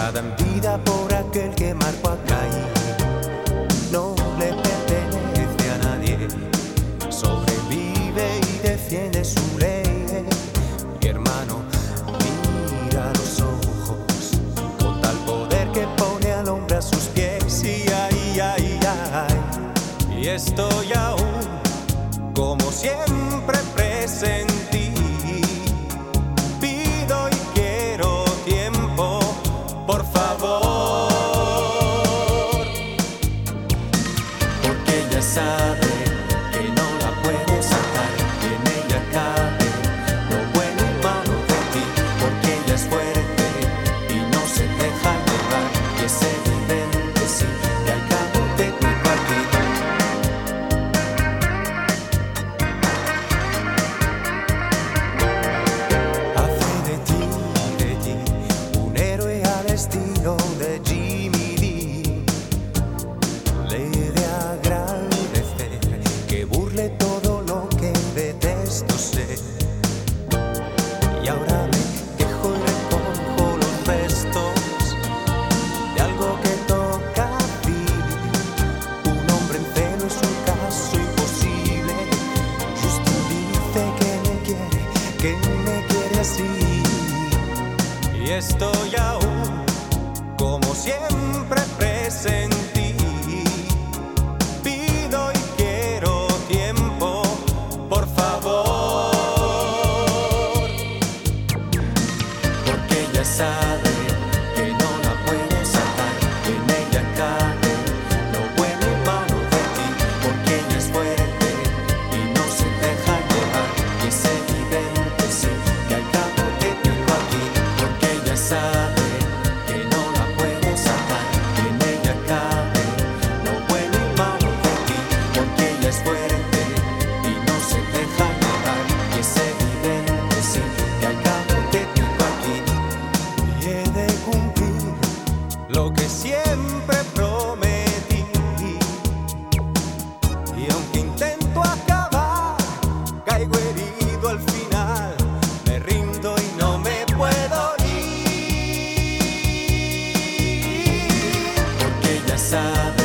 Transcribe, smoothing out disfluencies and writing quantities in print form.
nada en vida por aquel que marcó a Caín. No le pertenece a nadie, sobrevive y defiende su ley. Mi hermano, mira los ojos, con tal poder que pone al hombre a sus pies. Y ay, ay, ay, y estoy aún, como siempre, presentí. Pido y quiero tiempo, por favor, porque ella sabe que no la puede sacar, que en ella cabe lo bueno y malo de ti, porque ella es fuerte y no se deja llevar, y es evidente, sí, que al cabo de mi partido hace de ti un héroe al estilo de Jimmy Dean. Le he de agradecer que burle todo lo que detesto ser, y ahora me quejo y recojo los restos de algo que toca vivir. Un hombre en celo es un caso imposible. Justin dice que me quiere así, y estoy aún, como siempre, presentí. Pido y quiero tiempo, por favor, porque ella sabe que no la puede sacar, que en ella cabe lo bueno y malo de ti, porque ella es fuerte y no se deja llevar, y es evidente, sí, que al cabo te tengo aquí, porque ella sabe que no la puede sacar, que en ella cabe lo bueno y malo de ti, porque ella es fuerte y no se deja llevar, y es evidente, sí, que al cabo te tengo aquí, y he de cumplir lo que siempre prometí. Y aunque intento acabar, caigo herido al final, me rindo y no me puedo ir, porque ella sabe